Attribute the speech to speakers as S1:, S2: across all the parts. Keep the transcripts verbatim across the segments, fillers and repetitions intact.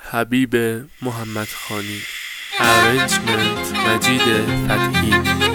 S1: حبیب محمدخانی. ارنجمنت مجید فتحی.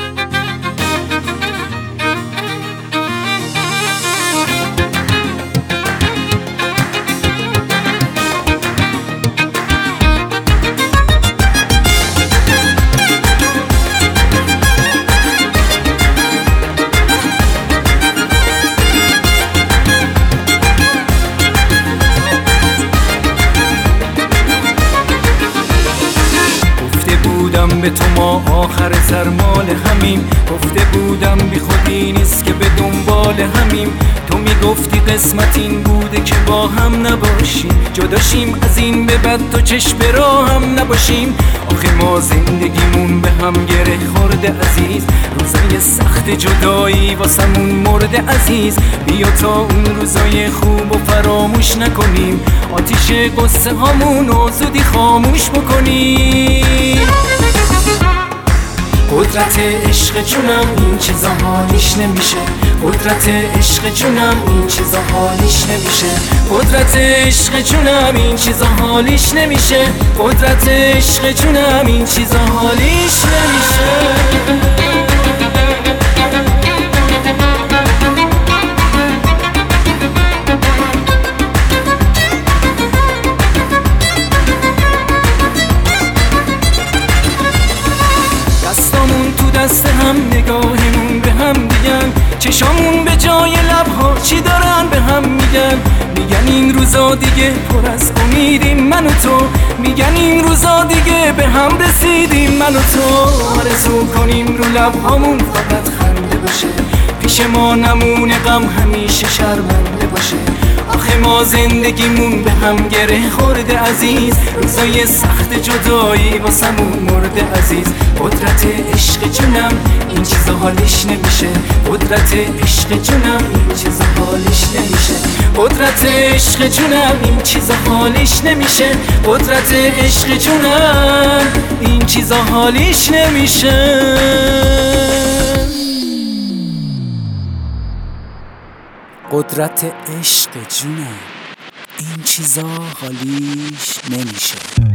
S2: به تو ما آخر سرمال همیم، گفته بودم بی خودی نیست که به دنبال همیم. تو میگفتی قسمت این بوده که با هم نباشیم، جداشیم از این به بعد تو چشم راه هم نباشیم. آخه ما زندگیمون به هم گره خورده عزیز، روزای سخت جدایی واسمون مرده عزیز. بیا تا اون روزای خوب و فراموش نکنیم، آتیش قصه هامون رو زودی خاموش بکنیم. قدرت عشق جونم این چیزا حالیش نمیشه، قدرت عشق جونم این چیزا حالیش نمیشه، قدرت عشق جونم این چیزا حالیش نمیشه، قدرت عشق جونم این چیزا حالیش نمیشه. دست هم نگاهمون به هم دیگن، چشامون به جای لبها چی دارن به هم میگن. میگن این روزا دیگه پر از امیدیم من و تو، میگن این روزا دیگه به هم رسیدیم من و تو. آرزو کنیم رو لبهامون فقط خنده باشه، پیش ما نمونه غم همیشه شرمنده باشه. آخه ما زندگیمون به هم گره خورده عزیز، روزای سخت جدایی واسمون مرده عزیز. قدرت عشق جونم این چیزا حالیش نمیشه، قدرت عشق جونم این چیزا حالیش نمیشه، قدرت عشق جونم این چیزا حالیش نمیشه، قدرت عشق جونم این چیزا حالیش نمیشه. قدرت عشق جونم این چیزا حالیش نمیشه.